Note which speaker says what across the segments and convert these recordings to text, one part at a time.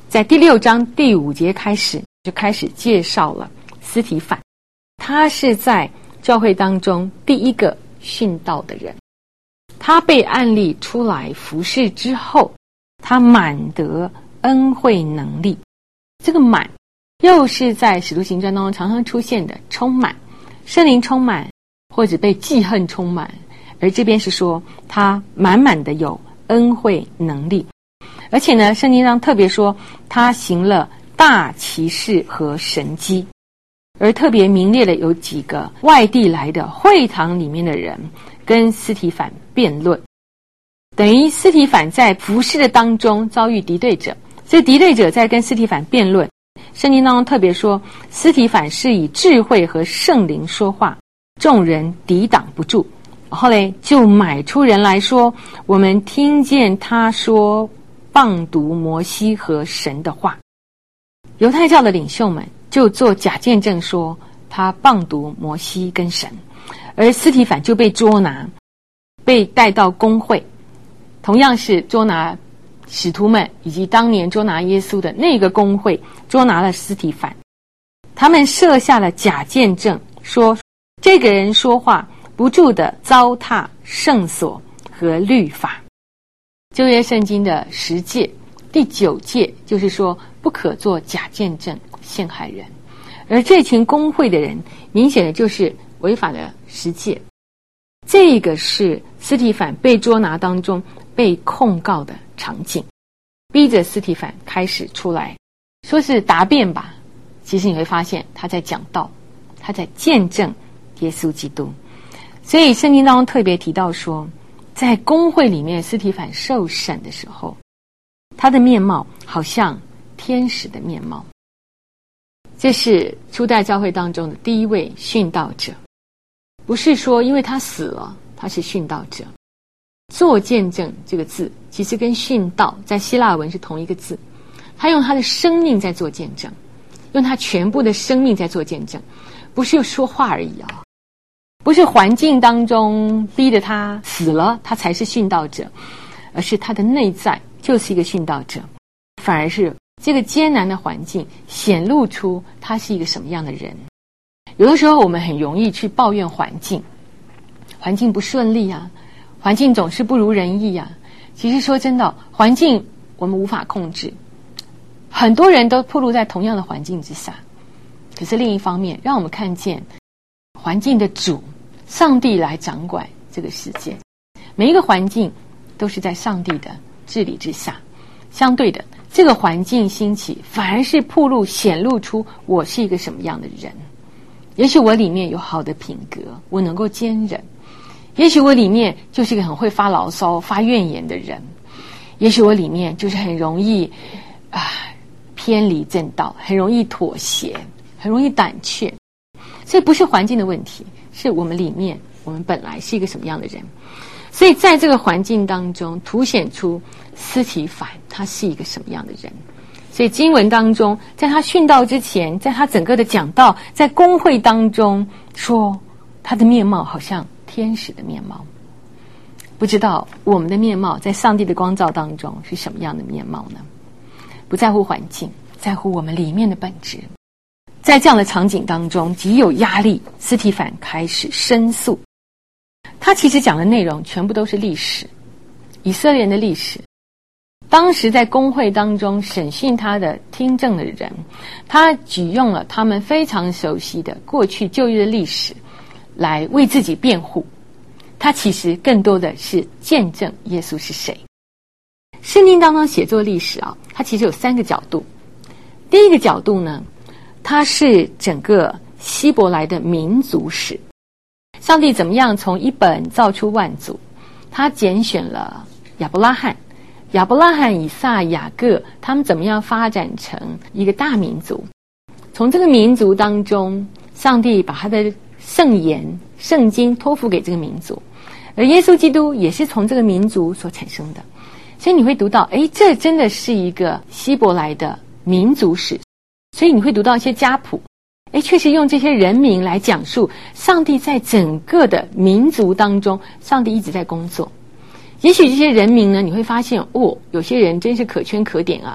Speaker 1: 在第6章第5节开始就开始介绍了司提反，他是在教会当中第一个殉道的人。他被按立出来服侍之后，他满得恩惠能力。这个满又是在使徒行传当中常常出现的充满，圣灵充满，或者被记恨充满，而这边是说他满满的有恩惠能力。而且呢，圣经上特别说他行了大奇事和神迹，而特别名列了有几个外地来的会堂里面的人跟司提反辩论，等于司提反在服事的当中遭遇敌对者，所以敌对者在跟司提反辩论。圣经当中特别说司提反是以智慧和圣灵说话，众人抵挡不住。后来就买出人来说，我们听见他说谤读摩西和神的话。犹太教的领袖们就做假见证说他谤读摩西跟神，而司提反就被捉拿，被带到公会，同样是捉拿使徒们以及当年捉拿耶稣的那个公会，捉拿了司提反。他们设下了假见证，说这个人说话不住地糟蹋圣所和律法。旧约圣经的10诫，第9诫就是说不可做假见证陷害人，而这群公会的人明显的就是违反了10诫。这个是司提反被捉拿当中被控告的场景，逼着司提反开始出来说是答辩吧，其实你会发现他在讲道，他在见证耶稣基督。所以圣经当中特别提到说，在公会里面司提反受审的时候，他的面貌好像天使的面貌。这是初代教会当中的第一位殉道者，不是说因为他死了他是殉道者。做见证这个字其实跟殉道在希腊文是同一个字，他用他的生命在做见证，用他全部的生命在做见证，不是说话而已啊，不是环境当中逼着他死了他才是殉道者，而是他的内在就是一个殉道者，反而是这个艰难的环境显露出他是一个什么样的人。有的时候我们很容易去抱怨环境，环境不顺利啊，环境总是不如人意啊。其实说真的，环境我们无法控制，很多人都暴露在同样的环境之下。可是另一方面，让我们看见环境的主上帝来掌管这个世界，每一个环境都是在上帝的治理之下。相对的，这个环境兴起反而是暴露显露出我是一个什么样的人。也许我里面有好的品格，我能够坚忍，也许我里面就是一个很会发牢骚发怨言的人，也许我里面就是很容易偏离正道，很容易妥协，很容易胆怯。所以不是环境的问题，是我们里面我们本来是一个什么样的人。所以在这个环境当中凸显出司提反他是一个什么样的人。所以经文当中在他殉道之前，在他整个的讲道，在公会当中说他的面貌好像天使的面貌。不知道我们的面貌在上帝的光照当中是什么样的面貌呢？不在乎环境，在乎我们里面的本质。在这样的场景当中极有压力，司提反开始申诉。他其实讲的内容全部都是历史，以色列人的历史。当时在公会当中审讯他的听证的人，他举用了他们非常熟悉的过去旧约的历史来为自己辩护。他其实更多的是见证耶稣是谁。圣经当中写作历史它其实有3个角度。第一个角度呢，它是整个希伯来的民族史，上帝怎么样从一本造出万族，他拣选了亚伯拉罕，以撒、雅各，他们怎么样发展成一个大民族。从这个民族当中，上帝把他的圣言圣经托付给这个民族，而耶稣基督也是从这个民族所产生的。所以你会读到这真的是一个希伯来的民族史。所以你会读到一些家谱，确实用这些人名来讲述上帝在整个的民族当中，上帝一直在工作。也许这些人名呢，你会发现有些人真是可圈可点啊，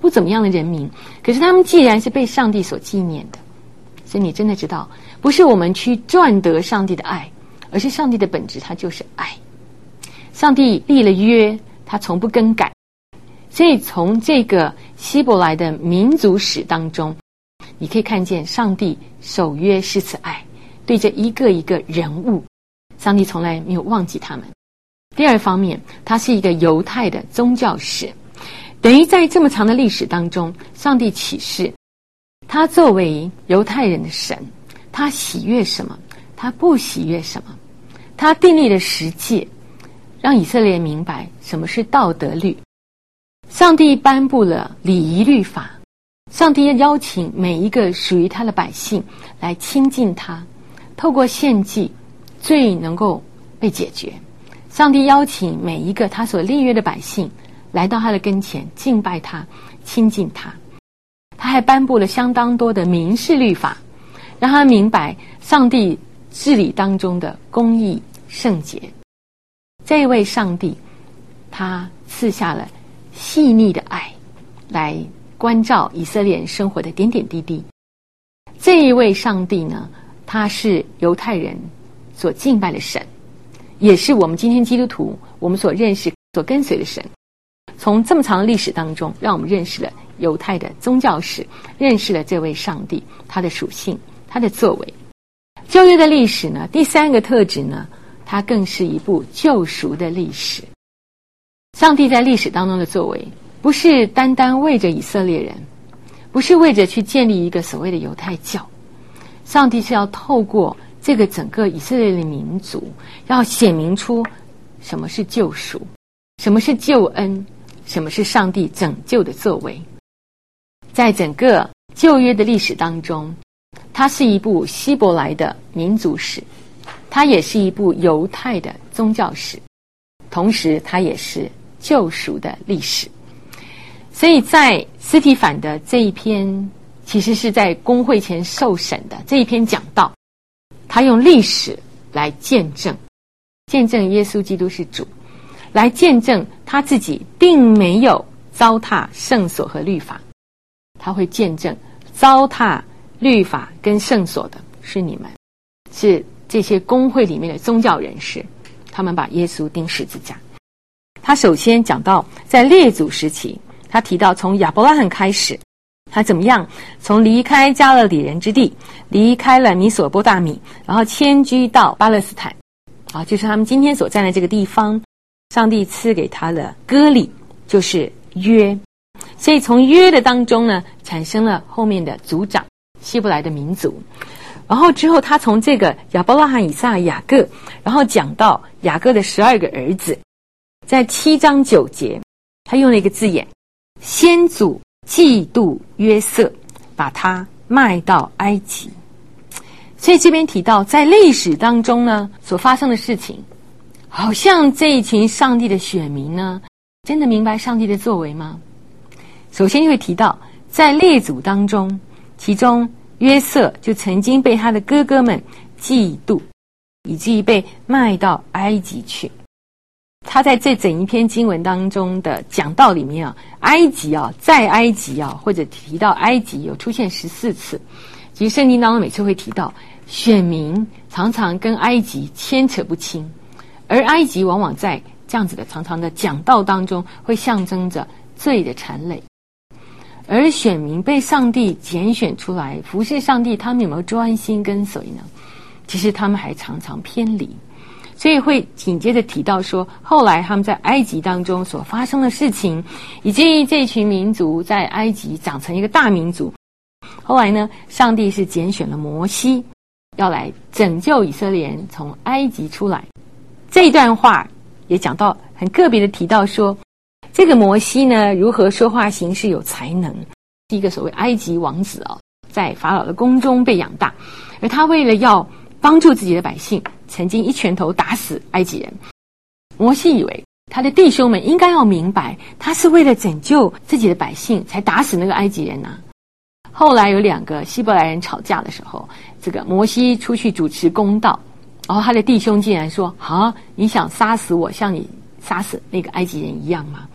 Speaker 1: 不怎么样的人民，可是他们既然是被上帝所纪念的，所以你真的知道，不是我们去赚得上帝的爱，而是上帝的本质，它就是爱。上帝立了约，他从不更改。所以从这个希伯来的民族史当中，你可以看见上帝守约施慈爱，对着一个一个人物，上帝从来没有忘记他们。第二方面，它是一个犹太的宗教史，等于在这么长的历史当中，上帝启示他作为犹太人的神，他喜悦什么，他不喜悦什么，他订立了十诫，让以色列人明白什么是道德律。上帝颁布了礼仪律法，上帝邀请每一个属于他的百姓来亲近他，透过献祭罪能够被解决。上帝邀请每一个他所立约的百姓来到他的跟前，敬拜他，亲近他。他还颁布了相当多的民事律法，让他明白上帝治理当中的公义圣洁。这一位上帝，他赐下了细腻的爱来关照以色列人生活的点点滴滴。这一位上帝呢，他是犹太人所敬拜的神，也是我们今天基督徒我们所认识所跟随的神。从这么长的历史当中，让我们认识了犹太的宗教史，认识了这位上帝，他的属性，他的作为。旧约的历史呢，第三个特质呢，它更是一部救赎的历史。上帝在历史当中的作为，不是单单为着以色列人，不是为着去建立一个所谓的犹太教，上帝是要透过这个整个以色列的民族，要显明出什么是救赎，什么是救恩，什么是上帝拯救的作为。在整个旧约的历史当中，它是一部希伯来的民族史，它也是一部犹太的宗教史，同时它也是救赎的历史。所以在司提反的这一篇，其实是在公会前受审的这一篇讲道，他用历史来见证耶稣基督是主，来见证他自己并没有糟蹋圣所和律法。他会见证糟蹋律法跟圣所的是你们，是这些公会里面的宗教人士，他们把耶稣钉十字架。他首先讲到在列祖时期，他提到从亚伯拉罕开始，他怎么样从离开加勒底人之地，离开了米索波大米，然后迁居到巴勒斯坦，就是他们今天所站的这个地方。上帝赐给他的割礼就是约，所以从约的当中呢，产生了后面的族长希伯来的民族。然后之后他从这个亚伯拉罕、以撒、雅各，然后讲到雅各的12个儿子，在7章9节他用了一个字眼，先祖嫉妒约瑟，把他卖到埃及。所以这边提到在历史当中呢所发生的事情，好像这一群上帝的选民呢真的明白上帝的作为吗？首先就会提到在列祖当中，其中约瑟就曾经被他的哥哥们嫉妒，以至于被卖到埃及去。他在这整一篇经文当中的讲道里面埃及在埃及或者提到埃及有出现14次。其实圣经当中每次会提到选民常常跟埃及牵扯不清，而埃及往往在这样子的常常的讲道当中会象征着罪的缠累。而选民被上帝拣选出来服侍上帝，他们有没有专心跟随呢？其实他们还常常偏离。所以会紧接着提到说，后来他们在埃及当中所发生的事情，以及这群民族在埃及长成一个大民族。后来呢，上帝是拣选了摩西，要来拯救以色列人从埃及出来。这一段话也讲到很个别的提到说，这个摩西呢如何说话行事有才能，是一个所谓埃及王子在法老的宫中被养大，而他为了要帮助自己的百姓，曾经一拳头打死埃及人。摩西以为他的弟兄们应该要明白，他是为了拯救自己的百姓才打死那个埃及人啊。后来有2个希伯来人吵架的时候，这个摩西出去主持公道，然后他的弟兄竟然说，你想杀死我像你杀死那个埃及人一样吗？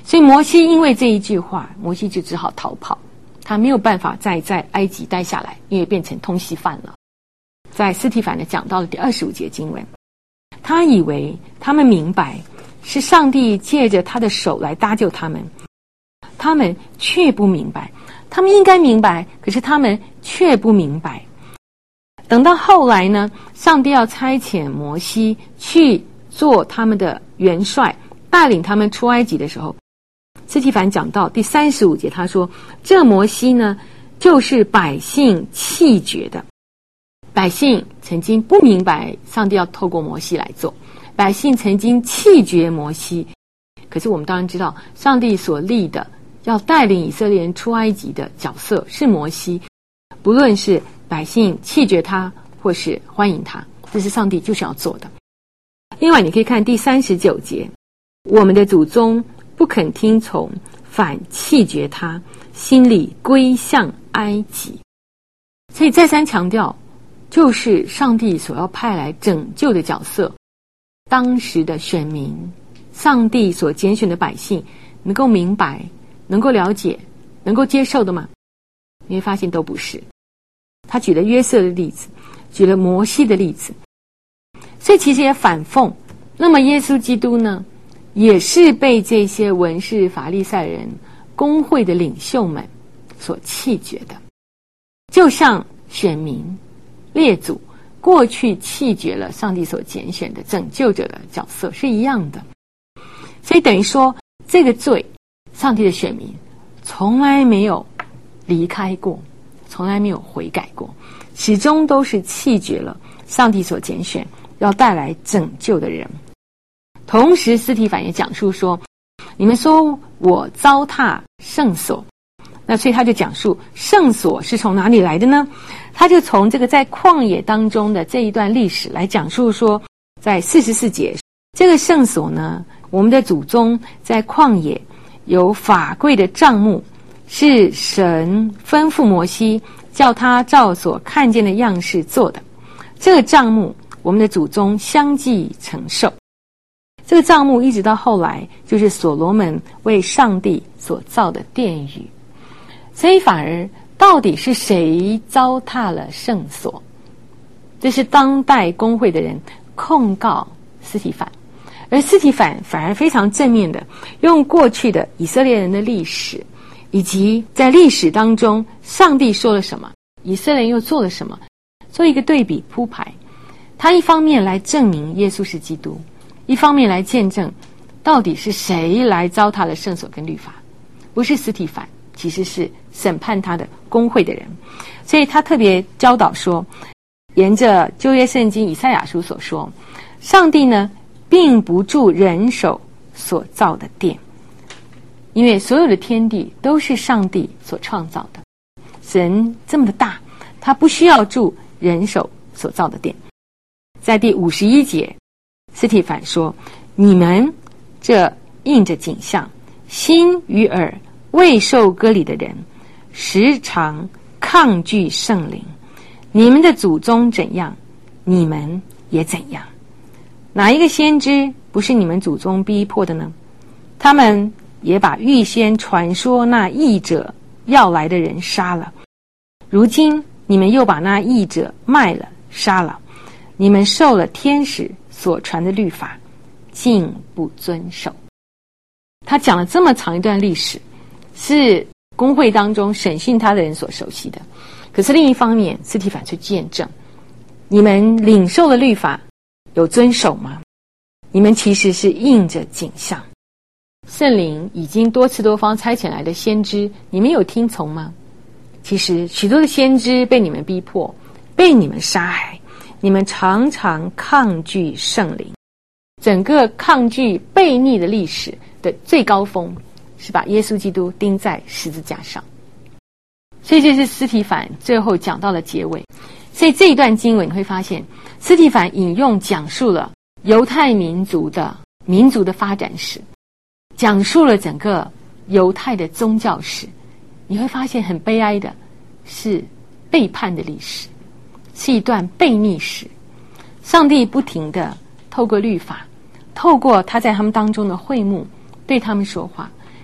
Speaker 1: 所以摩西因为这一句话，摩西就只好逃跑，他没有办法再在埃及待下来，因为变成通缉犯了。在司提反呢讲到了第25节经文，他以为他们明白是上帝借着他的手来搭救他们，他们却不明白，他们应该明白，可是他们却不明白。等到后来呢，上帝要差遣摩西去做他们的元帅，带领他们出埃及的时候，司提反讲到第35节，他说这摩西呢就是百姓弃绝的。百姓曾经不明白上帝要透过摩西来做，百姓曾经弃绝摩西，可是我们当然知道上帝所立的要带领以色列人出埃及的角色是摩西，不论是百姓弃绝他或是欢迎他，这是上帝就是要做的。另外你可以看第39节，我们的祖宗不肯听从，反弃绝他，心里归向埃及。所以再三强调，就是上帝所要派来拯救的角色，当时的选民，上帝所拣选的百姓能够明白，能够了解，能够接受的吗？你会发现都不是。他举了约瑟的例子，举了摩西的例子，所以其实也反讽，那么耶稣基督呢，也是被这些文士法利赛人公会的领袖们所弃绝的，就像选民列祖过去弃绝了上帝所拣选的拯救者的角色是一样的。所以等于说这个罪，上帝的选民从来没有离开过，从来没有悔改过，始终都是弃绝了上帝所拣选要带来拯救的人。同时司提反也讲述说，你们说我糟蹋圣所，那所以他就讲述圣所是从哪里来的呢？他就从这个在旷野当中的这一段历史来讲述说，在44节，这个圣所呢，我们的祖宗在旷野有法柜的帐幕，是神吩咐摩西叫他照所看见的样式做的。这个帐幕我们的祖宗相继承受，这个帐幕一直到后来就是所罗门为上帝所造的殿宇。所以反而到底是谁糟蹋了圣所？这是当代公会的人控告司提反，而司提反反而非常正面的用过去的以色列人的历史，以及在历史当中上帝说了什么，以色列人又做了什么，做一个对比铺排。他一方面来证明耶稣是基督，一方面来见证到底是谁来糟蹋了圣所跟律法，不是司提反，其实是审判他的公会的人。所以他特别教导说，沿着旧约圣经以赛亚书所说，上帝呢并不住人手所造的殿，因为所有的天地都是上帝所创造的，神这么的大，他不需要住人手所造的殿。在第51节，司提反说，你们这印着景象，心与耳未受割礼的人，时常抗拒圣灵，你们的祖宗怎样，你们也怎样。哪一个先知不是你们祖宗逼迫的呢？他们也把预先传说那义者要来的人杀了，如今你们又把那义者卖了杀了，你们受了天使所传的律法，竟不遵守。他讲了这么长一段历史，是公会当中审讯他的人所熟悉的。可是另一方面，司提反去见证，你们领受的律法有遵守吗？你们其实是印着景象，圣灵已经多次多方差遣来的先知，你们有听从吗？其实许多的先知被你们逼迫，被你们杀害，你们常常抗拒圣灵。整个抗拒悖逆的历史的最高峰是把耶稣基督钉在十字架上。所以这是司提反最后讲到的结尾。所以这一段经文你会发现，司提反引用讲述了犹太民族的发展史，讲述了整个犹太的宗教史。你会发现很悲哀的是背叛的历史，是一段悖逆史。上帝不停地透过律法，透过他在他们当中的会幕对他们说话，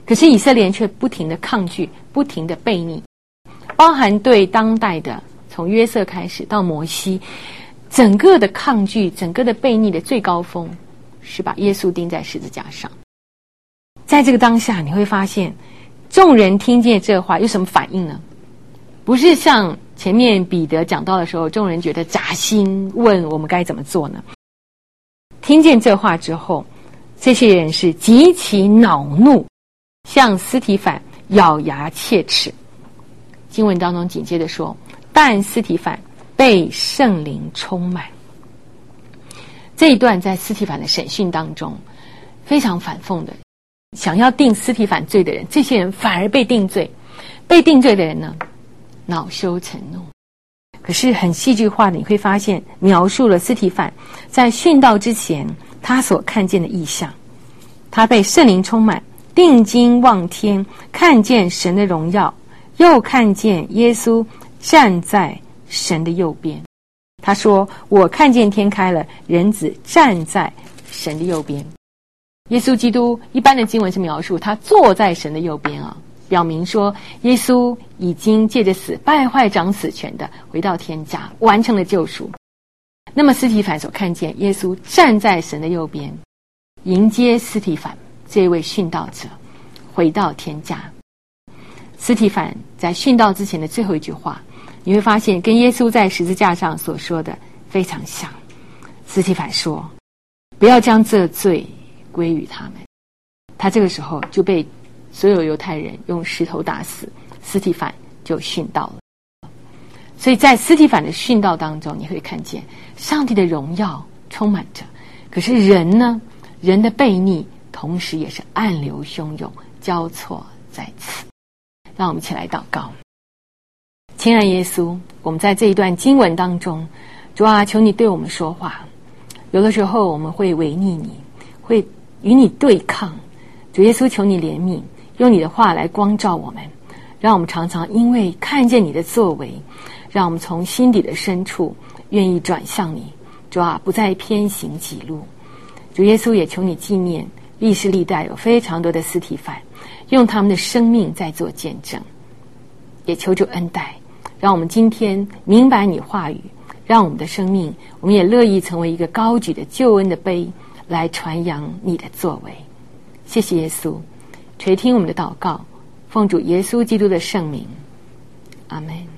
Speaker 1: 可是以色列人却不停的抗拒，不停的悖逆，包含对当代的从约瑟开始到摩西，整个的抗拒，整个的悖逆的最高峰是把耶稣钉在十字架上。在这个当下，你会发现众人听见这话有什么反应呢？不是像前面彼得讲到的时候，众人觉得扎心，问我们该怎么做呢？听见这话之后，这些人是极其恼怒，向司提反咬牙切齿。经文当中紧接着说，但司提反被圣灵充满。这一段在司提反的审讯当中非常反讽的，想要定司提反罪的人，这些人反而被定罪，被定罪的人呢，恼羞成怒。可是很戏剧化的，你会发现描述了司提反在殉道之前他所看见的异象。他被圣灵充满，定睛望天，看见神的荣耀，又看见耶稣站在神的右边。他说，我看见天开了，人子站在神的右边。耶稣基督一般的经文是描述他坐在神的右边啊，表明说耶稣已经借着死败坏掌死权的回到天家，完成了救赎。那么司提反所看见耶稣站在神的右边，迎接司提反这位殉道者回到天家。司提反在殉道之前的最后一句话，你会发现跟耶稣在十字架上所说的非常像。司提反说，不要将这罪归于他们。他这个时候就被所有犹太人用石头打死，司提反就殉道了。所以在司提反的殉道当中，你会看见上帝的荣耀充满着，可是人呢，人的悖逆同时也是暗流汹涌，交错在此。让我们一起来祷告。亲爱耶稣，我们在这一段经文当中，主啊，求你对我们说话。有的时候我们会违逆你，会与你对抗。主耶稣，求你怜悯，用你的话来光照我们，让我们常常因为看见你的作为，让我们从心底的深处愿意转向你。主啊，不再偏行己路。主耶稣，也求你纪念历世历代有非常多的司提反，用他们的生命在做见证。也求主恩待，让我们今天明白你话语，让我们的生命，我们也乐意成为一个高举的救恩的碑，来传扬你的作为。谢谢耶稣，垂听我们的祷告，奉主耶稣基督的圣名，阿们。